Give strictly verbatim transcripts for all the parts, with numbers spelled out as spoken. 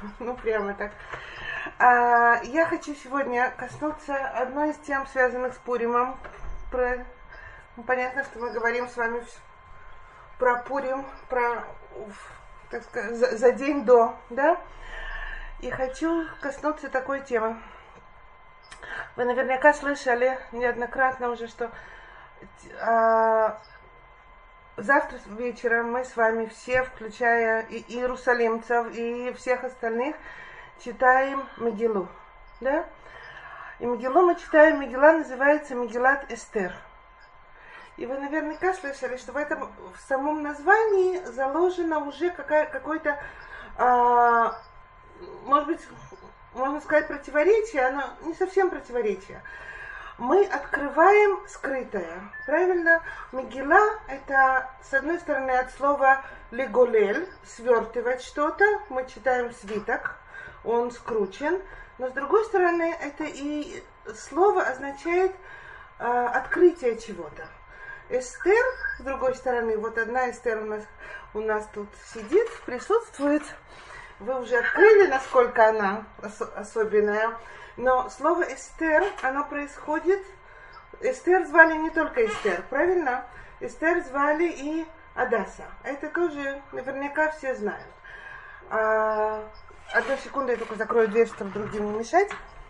ну прямо так. А, я хочу сегодня коснуться одной из тем, связанных с Пуримом. Про... Ну, понятно, что мы говорим с вами про Пурим, про, так сказать, за, за день до, да? И хочу коснуться такой темы. Вы наверняка слышали неоднократно уже, что а, завтра вечером мы с вами все, включая и иерусалимцев, и всех остальных, читаем Мегиллу, да? И Мегиллу мы читаем, Мегилла называется Мегиллат Эстер. И вы наверняка слышали, что в этом, в самом названии заложено уже какая, какой-то, а, может быть, можно сказать, противоречие, но не совсем противоречие. Мы открываем скрытое, правильно? Мегилла — это, с одной стороны, от слова леголель, свертывать что-то, мы читаем свиток, он скручен, но с другой стороны, это и слово означает а, открытие чего-то. Эстер, с другой стороны, вот одна Эстер у нас, у нас тут сидит, присутствует. Вы уже открыли, насколько она ос- особенная. Но слово Эстер, оно происходит... Эстер звали не только Эстер, правильно? Эстер звали и Адаса. Это тоже наверняка все знают. А, одну секунду, я только закрою дверь, чтобы другим не мешать.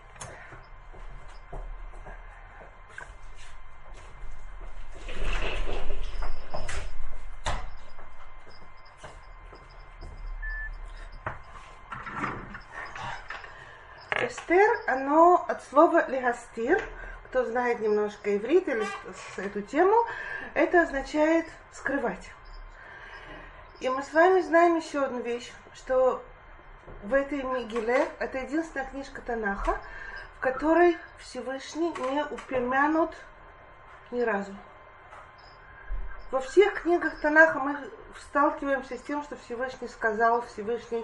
Эстер, оно от слова легастир, кто знает немножко иврит или эту тему, это означает скрывать. И мы с вами знаем еще одну вещь, что в этой Мегилле, это единственная книжка Танаха, в которой Всевышний не упомянут ни разу. Во всех книгах Танаха мы сталкиваемся с тем, что Всевышний сказал, Всевышний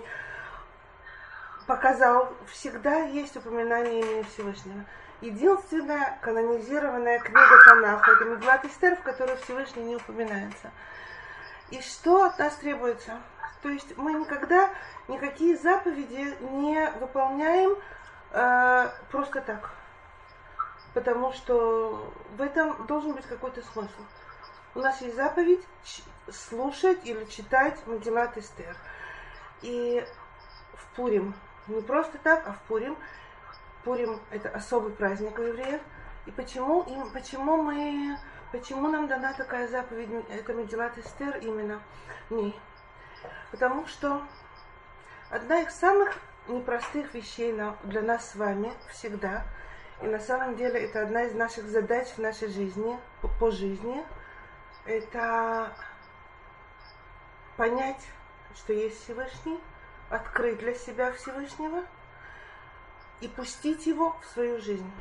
показал, всегда есть упоминание имени Всевышнего. Единственная канонизированная книга Танаха — это Мегиллат Эстер, в которой Всевышний не упоминается. И что от нас требуется? То есть мы никогда никакие заповеди не выполняем э, просто так. Потому что в этом должен быть какой-то смысл. У нас есть заповедь ч- слушать или читать Мегиллат Эстер. И в Пурим, не просто так, а в Пурим. Пурим — это особый праздник у евреев. И почему, им, почему, мы, почему нам дана такая заповедь, это Мегиллат Эстер именно в ней? Потому что одна из самых непростых вещей для нас с вами всегда, и на самом деле это одна из наших задач в нашей жизни, по жизни, это понять, что есть Всевышний, открыть для себя Всевышнего и пустить его в свою жизнь.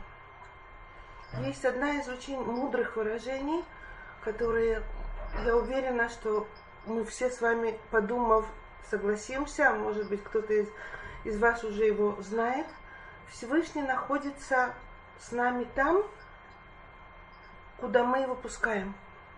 Есть одна из очень мудрых выражений, которые, я уверена, что мы все с вами, подумав, согласимся, а может быть, кто-то из, из вас уже его знает. Всевышний находится с нами там, куда мы его пускаем.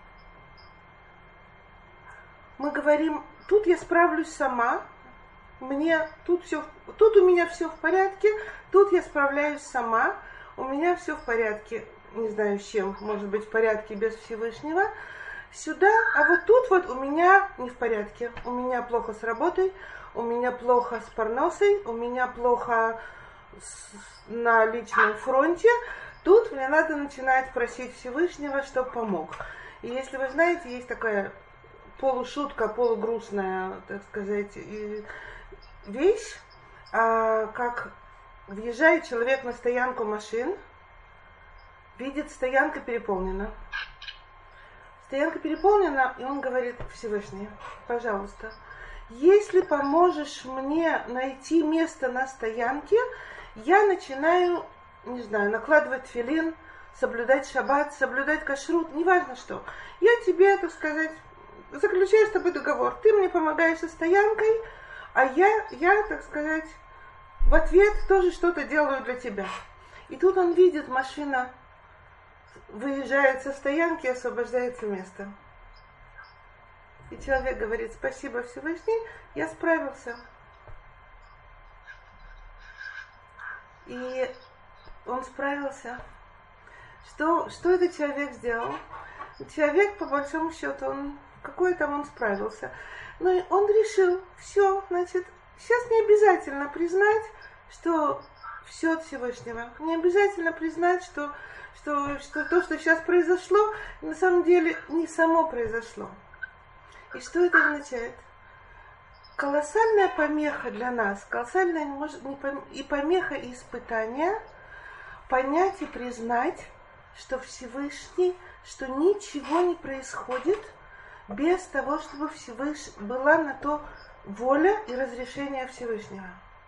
Мы говорим: тут я справлюсь сама, мне тут все, тут у меня все в порядке, тут я справляюсь сама, у меня все в порядке, не знаю с чем, может быть в порядке без Всевышнего, сюда, а вот тут вот у меня не в порядке, у меня плохо с работой, у меня плохо с парносой, у меня плохо с, на личном фронте, тут мне надо начинать просить Всевышнего, чтобы помог. И если вы знаете, есть такая полушутка, полугрустная, так сказать, вещь, а, как въезжает человек на стоянку машин, видит, стоянка переполнена. Стоянка переполнена, и он говорит: Всевышний, пожалуйста, если поможешь мне найти место на стоянке, я начинаю, не знаю, накладывать тфилин, соблюдать шаббат, соблюдать кашрут, неважно что. Я тебе, так сказать, заключаю с тобой договор. Ты мне помогаешь со стоянкой, а я, я, так сказать, в ответ тоже что-то делаю для тебя. И тут он видит, машина выезжает со стоянки, освобождается место. И человек говорит: спасибо, Всевышний, я справился. И он справился. Что, что этот человек сделал? Человек, по большому счету, он какой там он справился. Но он решил, все, значит, сейчас не обязательно признать, что все от Всевышнего. Не обязательно признать, что, что, что то, что сейчас произошло, на самом деле не само произошло. И что это означает? Колоссальная помеха для нас, колоссальная может, не пом- и помеха, и испытание, понять и признать, что Всевышний, что ничего не происходит без того, чтобы Всевыш... была на то воля и разрешение Всевышнего.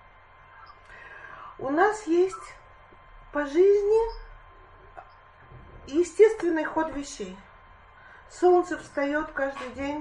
У нас есть по жизни естественный ход вещей. Солнце встает каждый день.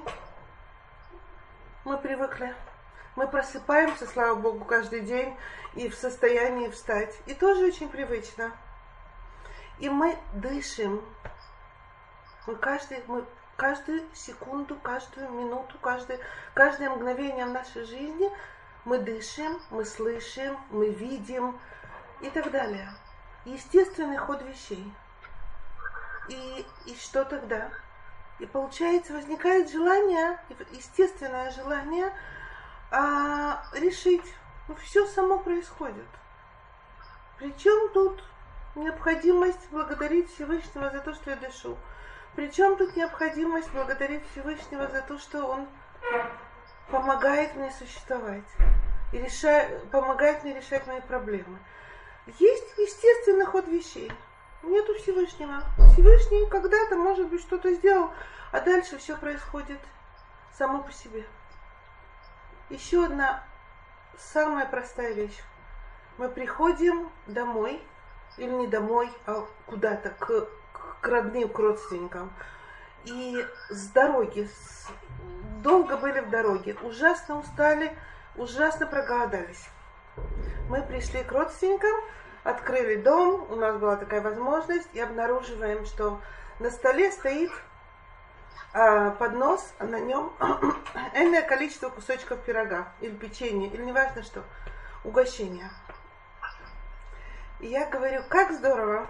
Мы привыкли. Мы просыпаемся, слава Богу, каждый день и в состоянии встать. И тоже очень привычно. И мы дышим. Мы каждый, мы каждую секунду, каждую минуту, каждое, каждое мгновение в нашей жизни мы дышим, мы слышим, мы видим и так далее. Естественный ход вещей. И, и что тогда? И получается, возникает желание, естественное желание а, решить. Ну, все само происходит. Причем тут необходимость благодарить Всевышнего за то, что я дышу? Причем тут необходимость благодарить Всевышнего за то, что Он помогает мне существовать и решает, помогает мне решать мои проблемы? Есть естественный ход вещей. Нету Всевышнего. Всевышний когда-то, может быть, что-то сделал, а дальше все происходит само по себе. Еще одна самая простая вещь. Мы приходим домой, или не домой, а куда-то, к, к родным, к родственникам. И с дороги, с, долго были в дороге, ужасно устали, ужасно проголодались. Мы пришли к родственникам, открыли дом, у нас была такая возможность, и обнаруживаем, что на столе стоит а, поднос, а на нем энное количество кусочков пирога, или печенья, или неважно что, угощения. И я говорю, как здорово,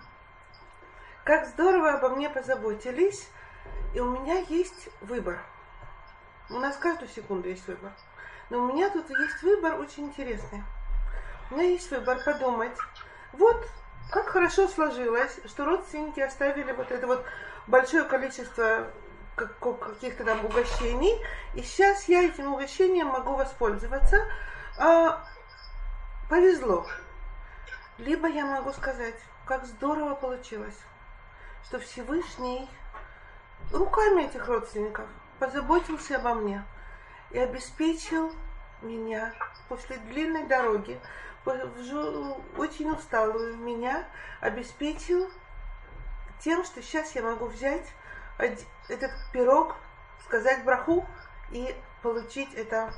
как здорово обо мне позаботились, и у меня есть выбор. У нас каждую секунду есть выбор. Но у меня тут есть выбор очень интересный. У меня есть выбор подумать, вот как хорошо сложилось, что родственники оставили вот это вот большое количество каких-то там угощений, и сейчас я этим угощением могу воспользоваться. А, повезло. Либо я могу сказать, как здорово получилось, что Всевышний руками этих родственников позаботился обо мне и обеспечил меня после длинной дороги, очень усталую меня, обеспечил тем, что сейчас я могу взять этот пирог, сказать браху и получить это,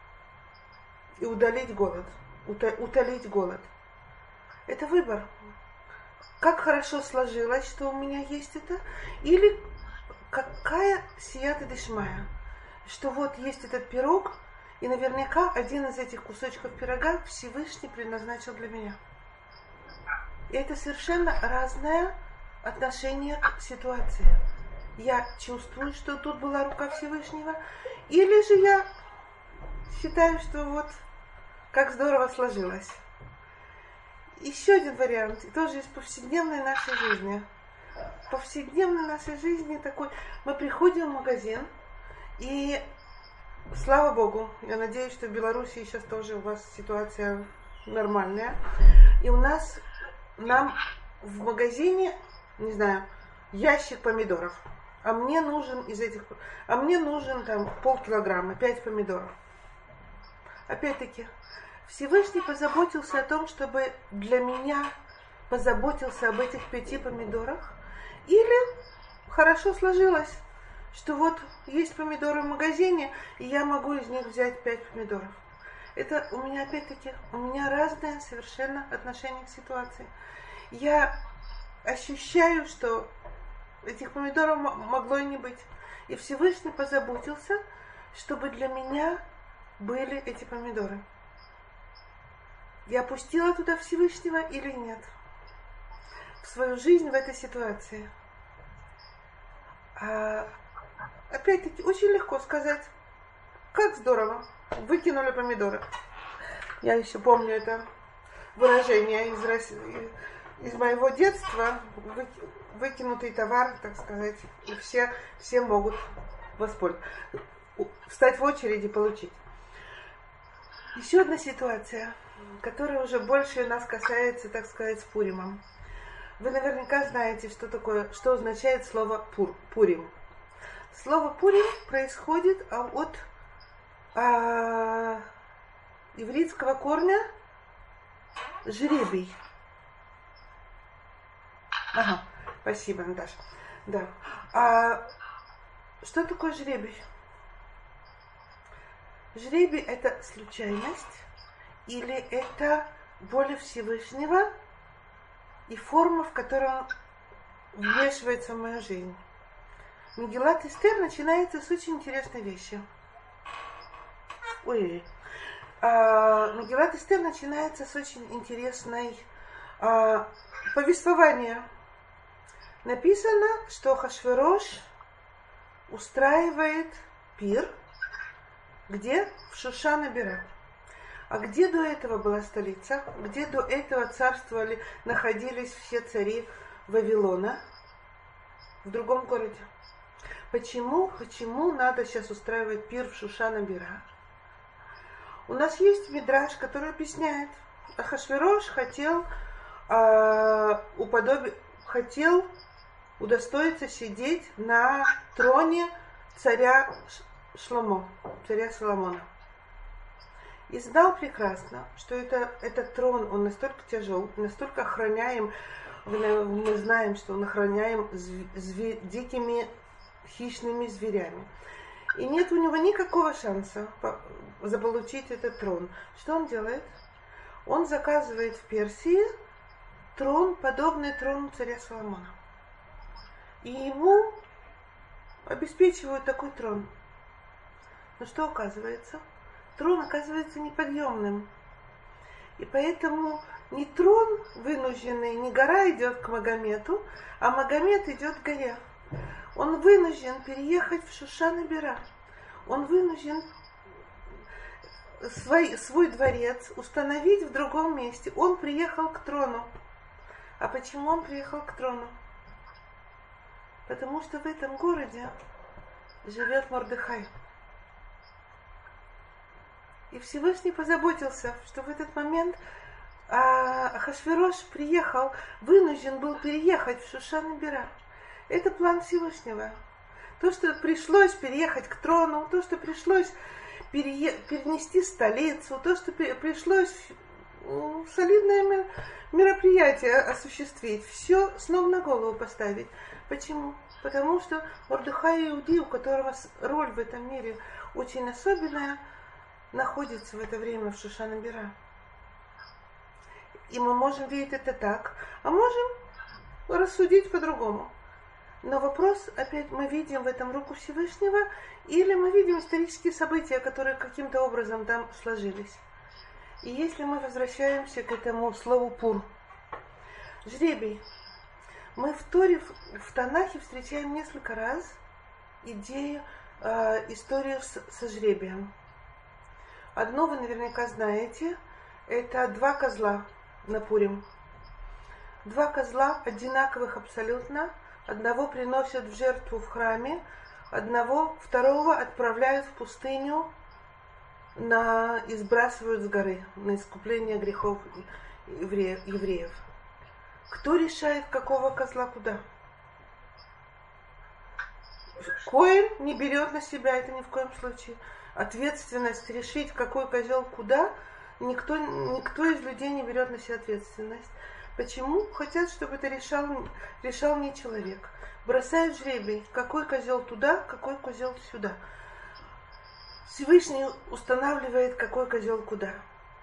и удалить голод, утолить голод. Это выбор. Как хорошо сложилось, что у меня есть это, или какая сията дешмая, что вот есть этот пирог, и наверняка один из этих кусочков пирога Всевышний предназначил для меня. И это совершенно разное отношение к ситуации. Я чувствую, что тут была рука Всевышнего, или же я считаю, что вот как здорово сложилось. Еще один вариант, тоже из повседневной нашей жизни. В повседневной нашей жизни такой, мы приходим в магазин, и слава Богу, я надеюсь, что в Беларуси сейчас тоже у вас ситуация нормальная. И у нас, нам в магазине, не знаю, ящик помидоров. А мне нужен из этих, а мне нужен там полкилограмма, пять помидоров. Опять-таки, Всевышний позаботился о том, чтобы для меня позаботился об этих пяти помидорах. Или хорошо сложилось, что вот есть помидоры в магазине, и я могу из них взять пять помидоров. Это у меня опять-таки, у меня разное совершенно отношение к ситуации. Я ощущаю, что этих помидоров могло и не быть. И Всевышний позаботился, чтобы для меня были эти помидоры. Я пустила туда Всевышнего или нет? В свою жизнь в этой ситуации. А, опять-таки, очень легко сказать, как здорово, выкинули помидоры. Я еще помню это выражение из, России, из моего детства, вы, выкинутый товар, так сказать, и все, все могут воспользоваться, встать в очередь и получить. Еще одна ситуация, которая уже больше нас касается, так сказать, с Пуримом. Вы наверняка знаете, что такое, что означает слово пур, Пурим. Слово Пурим происходит от а, ивритского корня жребий. Ага, спасибо, Наташа. Да. А, что такое жребий? Жребий – это случайность или это воля Всевышнего и форма, в которой он вмешивается в мою жизнь. Мегилат Эстер начинается с очень интересной вещи. Ой, а, Мегилат Эстер начинается с очень интересной а, повествования. Написано, что Ахашверош устраивает пир, где? В Шушан-Бира. А где до этого была столица? Где до этого царствовали, находились все цари Вавилона? В другом городе. Почему? Почему надо сейчас устраивать пир в Шушан-Бира? У нас есть мидраш, который объясняет. Ахашверош хотел э, уподобить, хотел удостоиться сидеть на троне царя Шломо, царя Соломона. И знал прекрасно, что это, этот трон, он настолько тяжел, настолько охраняем, мы знаем, что он охраняем зве, дикими хищными зверями. И нет у него никакого шанса заполучить этот трон. Что он делает? Он заказывает в Персии трон, подобный трону царя Соломона. И ему обеспечивают такой трон. Но что оказывается? Трон оказывается неподъемным. И поэтому не трон вынужденный, не гора идет к Магомету, а Магомет идет к горе. Он вынужден переехать в Шушан-Бира. Он вынужден свой, свой дворец установить в другом месте. Он приехал к трону. А почему он приехал к трону? Потому что в этом городе живет Мордехай. И Всевышний позаботился, что в этот момент а, Ахашверош приехал, вынужден был переехать в Шушан-Бира. Это план Всевышнего. То, что пришлось переехать к трону, то, что пришлось перее... перенести столицу, то, что пришлось ну, солидное мероприятие осуществить, все с ног на голову поставить. Почему? Потому что Мордехай иудей, у которого роль в этом мире очень особенная, находится в это время в Шушан-Бира. И мы можем видеть это так, а можем рассудить по-другому. Но вопрос, опять, мы видим в этом руку Всевышнего, или мы видим исторические события, которые каким-то образом там сложились. И если мы возвращаемся к этому слову «пур», жребий, мы в Торе, в Танахе встречаем несколько раз идею, э, историю с, со жребием. Одно вы наверняка знаете, это два козла на Пурим. Два козла одинаковых абсолютно, одного приносят в жертву в храме, одного, второго отправляют в пустыню на, и сбрасывают с горы на искупление грехов евреев. Кто решает, какого козла куда? Коэн не берет на себя это ни в коем случае. Ответственность решить, какой козел куда, никто, никто из людей не берет на себя ответственность. Почему? Хотят, чтобы это решал, решал не человек. Бросают жребий, какой козел туда, какой козел сюда. Всевышний устанавливает, какой козел куда.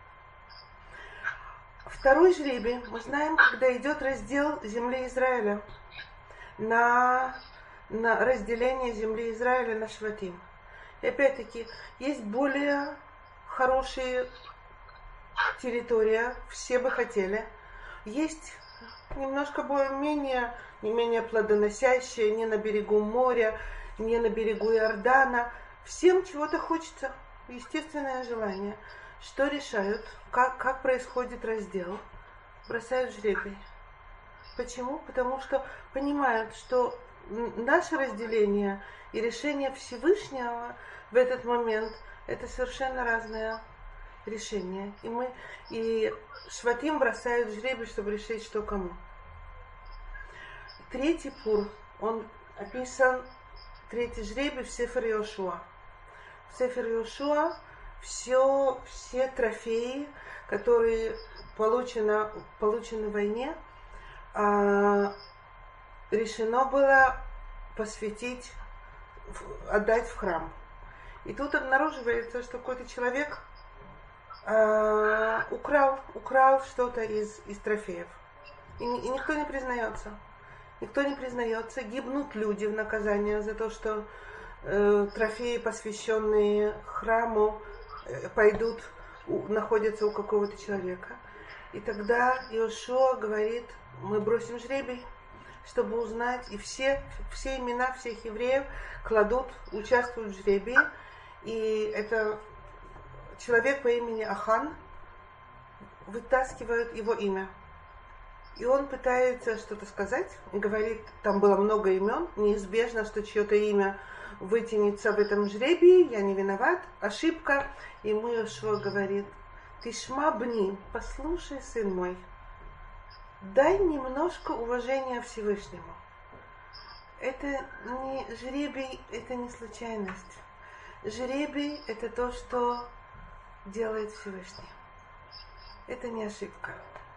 Второй жребий, мы знаем, когда идет раздел земли Израиля, на, на разделение земли Израиля на шватим. И опять-таки, есть более хорошие территория, все бы хотели. Есть немножко более-менее, не менее плодоносящая, не на берегу моря, не на берегу Иордана. Всем чего-то хочется, естественное желание. Что решают? Как, как происходит раздел? Бросают жребий. Почему? Потому что понимают, что наше разделение и решение Всевышнего в этот момент это совершенно разное решение. И мы и шватим бросают жребий, чтобы решить, что кому. Третий пур, он описан, третий жребий в Сефер Йошуа. В Сефер Йошуа все, все трофеи, которые получены, получены в войне, а, решено было посвятить, отдать в храм. И тут обнаруживается, что какой-то человек э, украл, украл что-то из, из трофеев. И, и никто не признается. Никто не признается. Гибнут люди в наказание за то, что э, трофеи, посвященные храму, э, пойдут, у, находятся у какого-то человека. И тогда Йошуа говорит, мы бросим жребий, чтобы узнать, и все, все имена всех евреев кладут, участвуют в жребии. И это человек по имени Ахан, вытаскивают его имя. И он пытается что-то сказать, и говорит, там было много имен, неизбежно, что чье-то имя вытянется в этом жребии, я не виноват, ошибка. И ему Йошуа говорит, ты шма бни, послушай, сын мой, дай немножко уважения Всевышнему. Это не жребий, это не случайность. Жребий – это то, что делает Всевышний. Это не ошибка.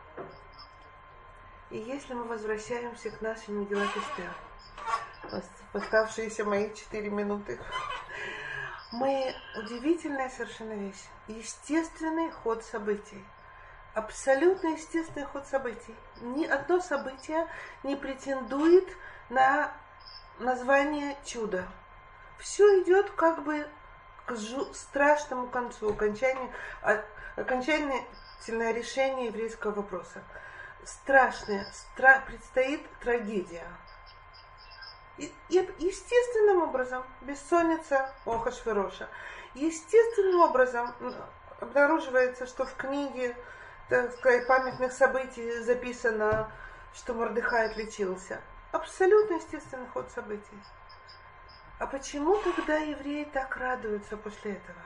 И если мы возвращаемся к нашей Мегилат Эстер, оставшиеся мои четыре минуты, мы удивительная совершенно вещь. Естественный ход событий. Абсолютно естественный ход событий. Ни одно событие не претендует на название чуда. Все идет как бы к жу- страшному концу, окончанию, окончательное решение еврейского вопроса. Страшное, стра- предстоит трагедия. И, и естественным образом, бессонница у Ахашвероша, естественным образом обнаруживается, что в книге, так сказать, памятных событий записано, что Мордехай отличился. Абсолютно естественный ход событий. А почему тогда евреи так радуются после этого?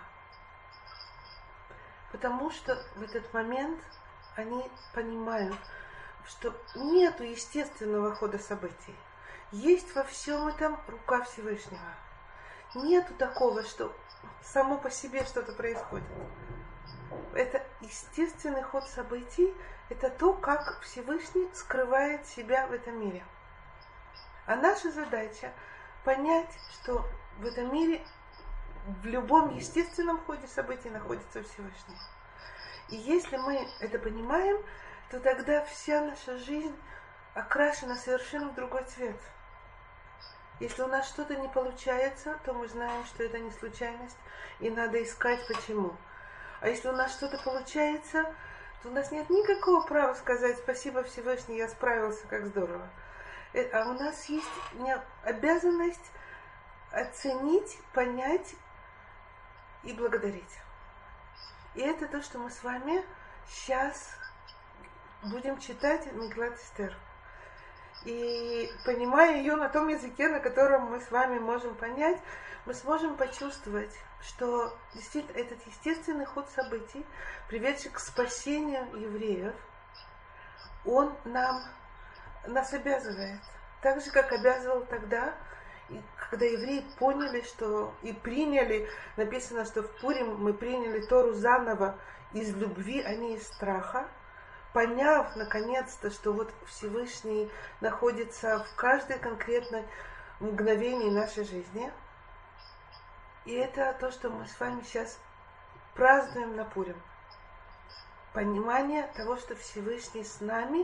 Потому что в этот момент они понимают, что нету естественного хода событий. Есть во всем этом рука Всевышнего. Нету такого, что само по себе что-то происходит. Это естественный ход событий, это то, как Всевышний скрывает себя в этом мире. А наша задача понять, что в этом мире в любом естественном ходе событий находится Всевышний. И если мы это понимаем, то тогда вся наша жизнь окрашена совершенно в другой цвет. Если у нас что-то не получается, то мы знаем, что это не случайность, и надо искать почему. А если у нас что-то получается, то у нас нет никакого права сказать спасибо Всевышний, я справился, как здорово. А у нас есть обязанность оценить, понять и благодарить. И это то, что мы с вами сейчас будем читать Мегилат Эстер. И понимая ее на том языке, на котором мы с вами можем понять, мы сможем почувствовать, что действительно этот естественный ход событий, приведший к спасению евреев, он нам, нас обязывает. Так же, как обязывал тогда, когда евреи поняли, что и приняли, написано, что в Пурим мы приняли Тору заново из любви, а не из страха, поняв наконец-то, что вот Всевышний находится в каждой конкретной мгновении нашей жизни. И это то, что мы с вами сейчас празднуем на Пурим. Понимание того, что Всевышний с нами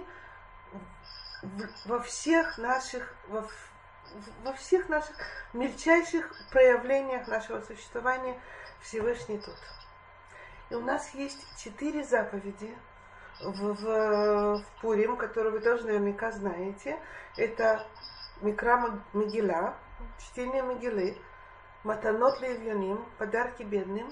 во всех наших, во, во всех наших мельчайших проявлениях нашего существования Всевышний тут. И у нас есть четыре заповеди в, в, в Пурим, которые вы тоже наверняка знаете. Это Микра Мегила, чтение Мегилы, Матанот левьоним, подарки бедным,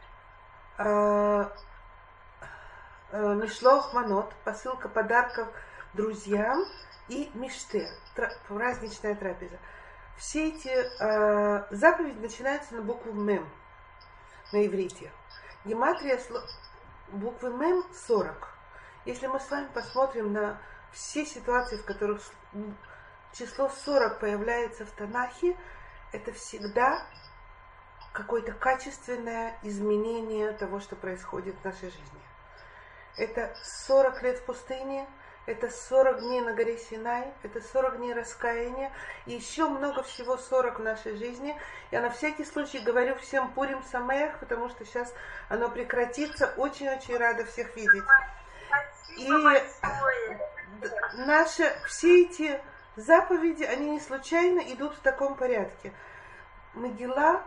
Мишлох Манот, посылка подарков друзьям, и Миште, праздничная трапеза. Все эти э, заповеди начинаются на букву Мем на иврите. Гематрия буквы Мем сорок. Если мы с вами посмотрим на все ситуации, в которых число сорок появляется в Танахе, это всегда какое-то качественное изменение того, что происходит в нашей жизни. Это сорок лет в пустыне, это сорок дней на горе Синай, это сорок дней раскаяния, и еще много всего сорок в нашей жизни. Я на всякий случай говорю всем Пурим Самеах, потому что сейчас оно прекратится. Очень-очень рада всех видеть. И наши, все эти заповеди, они не случайно идут в таком порядке. Мегила,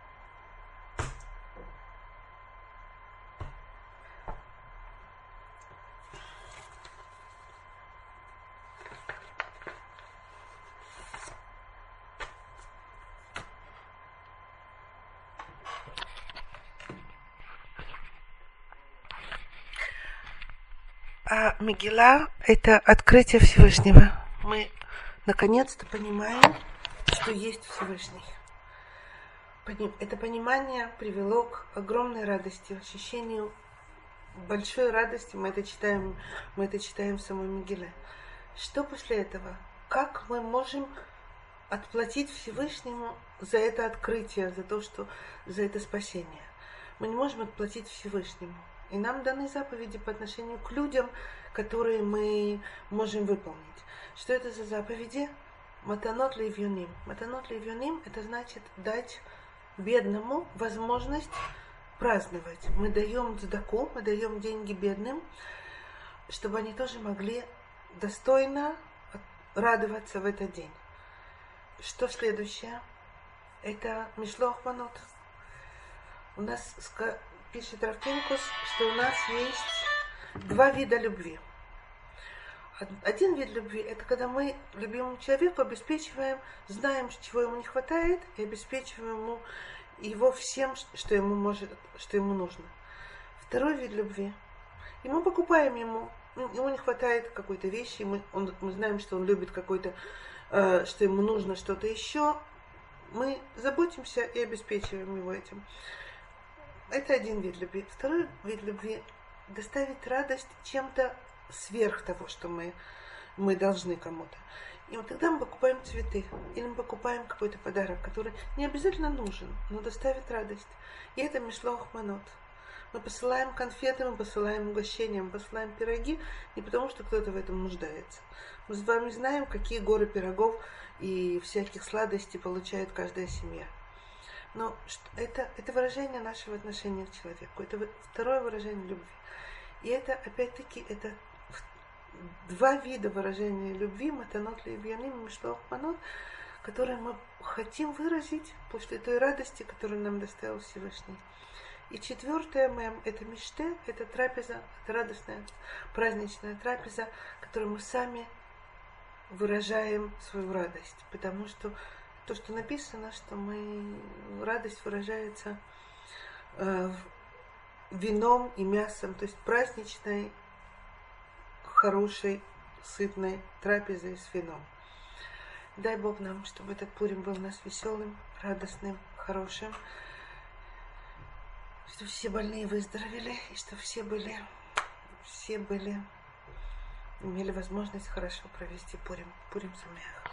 А Мегила – это открытие Всевышнего. Мы наконец-то понимаем, что есть Всевышний. Это понимание привело к огромной радости, ощущению большой радости. Мы это читаем, мы это читаем в самой Мегиле. Что после этого? Как мы можем отплатить Всевышнему за это открытие, за то, что, за это спасение? Мы не можем отплатить Всевышнему. И нам даны заповеди по отношению к людям, которые мы можем выполнить. Что это за заповеди? Матанот левьоним. Матанот левьоним – это значит дать бедному возможность праздновать. Мы даем цдаку, мы даем деньги бедным, чтобы они тоже могли достойно радоваться в этот день. Что следующее? Это Мишлох Манот. У нас пишет Рав Пинкус, что у нас есть два вида любви. Один вид любви – это когда мы любимому человеку обеспечиваем, знаем, чего ему не хватает, и обеспечиваем ему его всем, что ему, может, что ему нужно. Второй вид любви – и мы покупаем ему, ему не хватает какой-то вещи, мы, он, мы знаем, что он любит какой-то, э, что ему нужно что-то еще, мы заботимся и обеспечиваем его этим. Это один вид любви. Второй вид любви – доставить радость чем-то сверх того, что мы, мы должны кому-то. И вот тогда мы покупаем цветы, или мы покупаем какой-то подарок, который не обязательно нужен, но доставит радость. И это Мишлох Манот. Мы посылаем конфеты, мы посылаем угощения, мы посылаем пироги, не потому что кто-то в этом нуждается. Мы с вами знаем, какие горы пирогов и всяких сладостей получает каждая семья. Но это, это выражение нашего отношения к человеку. Это второе выражение любви. И это, опять-таки, это два вида выражения любви, матанот левьоним и мишлох манот, которые мы хотим выразить после той радости, которую нам доставил Всевышний. И четвертое мем – это миште, это трапеза, это радостная праздничная трапеза, которую мы сами выражаем свою радость. Потому что то, что написано, что мы, радость выражается э, вином и мясом, то есть праздничной, хорошей, сытной трапезой с вином. Дай Бог нам, чтобы этот Пурим был у нас веселым, радостным, хорошим, чтобы все больные выздоровели, и чтобы все были, все были, имели возможность хорошо провести Пурим, Пурим Самеах.